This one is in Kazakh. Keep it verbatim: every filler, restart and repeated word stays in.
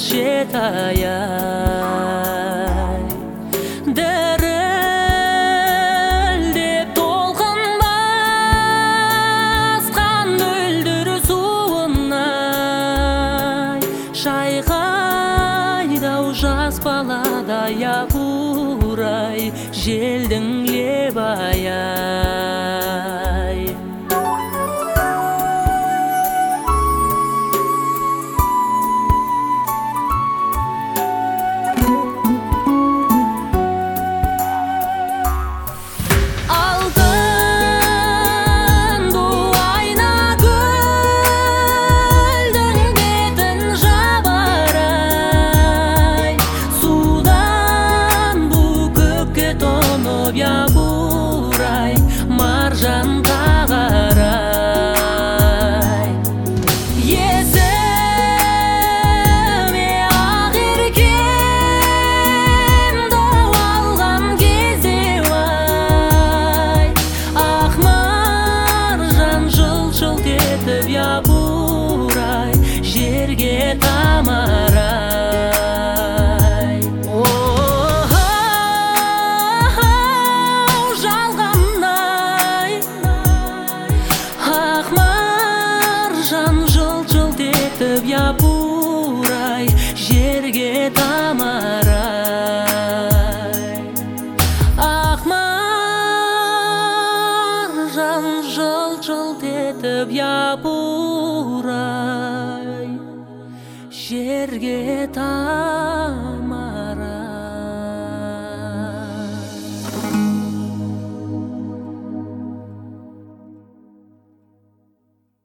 жетаяй дірілдеп толқын басқан мөлдір суынай шайқайдау жас баладай апурай желдің лебаяй. Япурай маржанға қарай есіме ақ еркемді алған кезде ай ақ маржан жылт-жылт етіп япурай жерге тамарай. Япурай жерге тамарай ақ маржан жылт-жылт етіп япурай жерге тамарай.